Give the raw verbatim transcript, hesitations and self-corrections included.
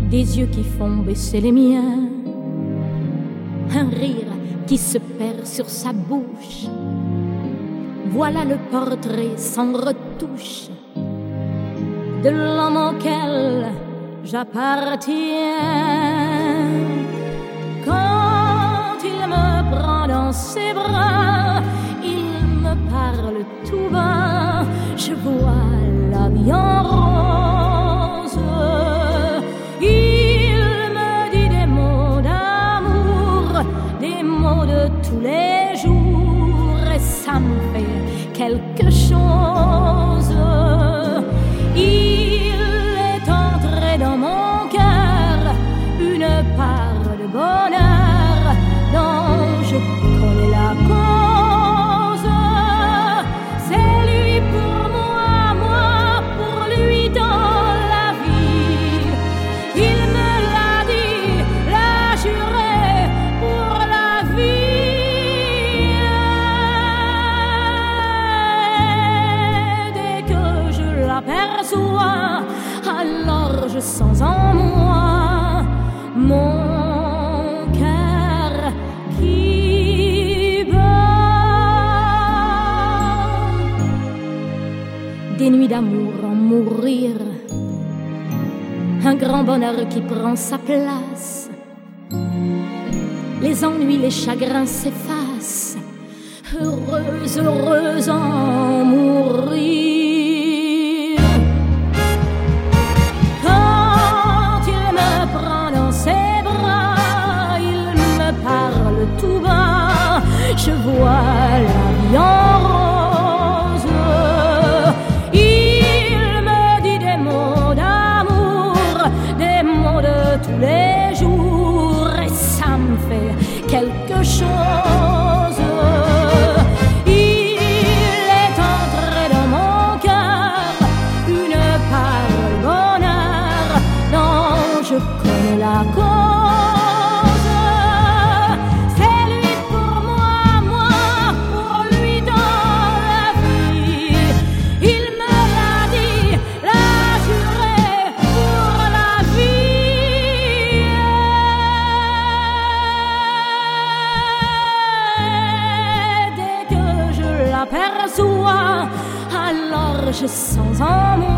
des yeux qui font baisser les miens, un rire qui se perd sur sa bouche. Voilà le portrait sans retouche de l'homme auquel j'appartiens. Quand il me prend dans ses bras, il me parle tout bas, je vois la vie en rose. Il me dit des mots d'amour, des mots de tous les jours, et ça me fait quelque chose. Il est entré dans mon cœur une part de bonheur dont je connais la cause. C'est lui pour moi, moi pour lui dans la vie. Il me l'a dit, l'a juré pour la vie. Dès que je l'aperçois, alors je sens en moi mon cœur qui bat. Des nuits d'amour en mourir, un grand bonheur qui prend sa place. Les ennuis, les chagrins s'effacent, heureuse, heureuse en mourir. Quand il me prend dans ses bras, il me parle tout bas, je vois la vie en rose. Il me dit des mots d'amour, des mots de tous les jours, et ça me fait quelque chose. Il est entré dans mon cœur une part de bonheur dont je connais la cause. C'est lui pour moi, moi pour lui dans la vie. Il me l'a dit, l'a juré pour la vie. Dès que je l'aperçois, alors je sens en moi